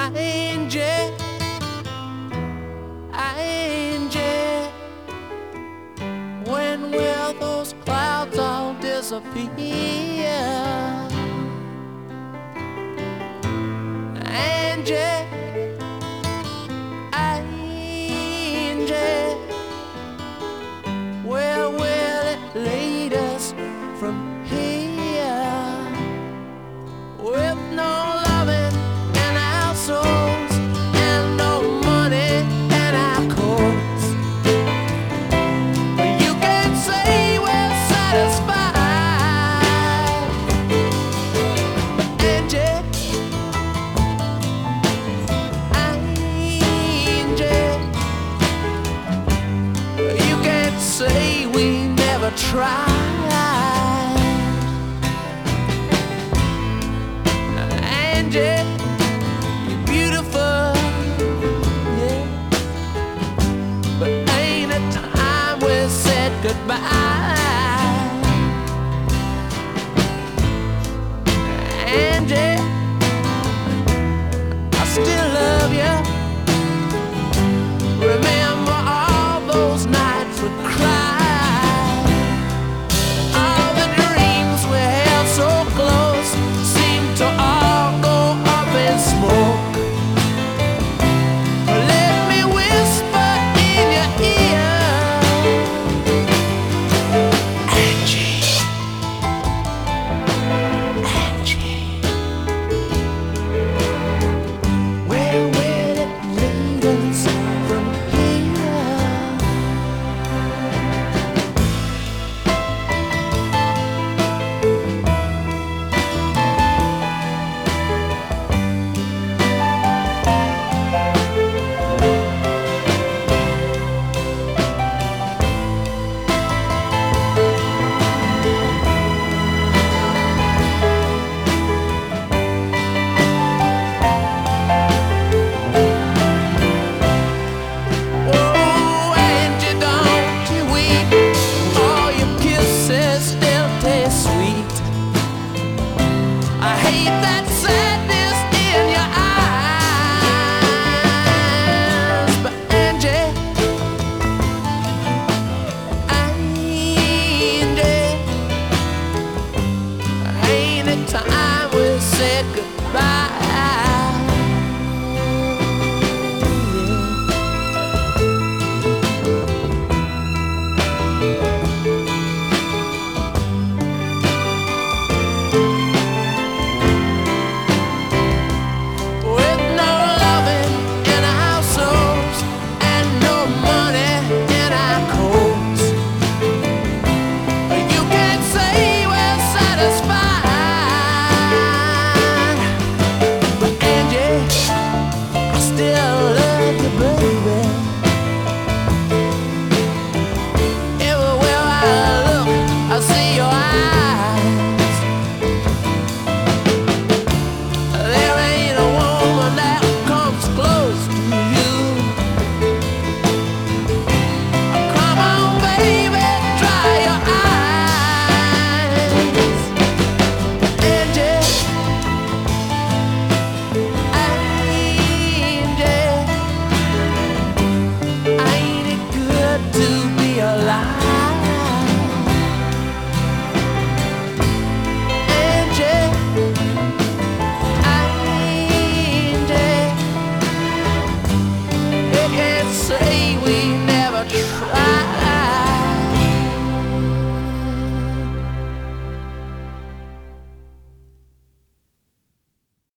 Angie, Angie, when will those clouds all disappear? Angie, Angie, where will it lead us from here? With no loving in our souls and no money in our coats, you can't say we're satisfied. Angie, Angie, you can't say we never tried. Angie, you're beautiful, yeah, but ain't it time we said goodbye? Angie, I still love you. Remember all those nights we cried, all the dreams we held so close seemed to all go up in smoke. Let me whisper in your ear, Angie, Angie, where will it lead us from here? Oh, Angie, don't you weep, all your kisses still taste sweet. I hate that sad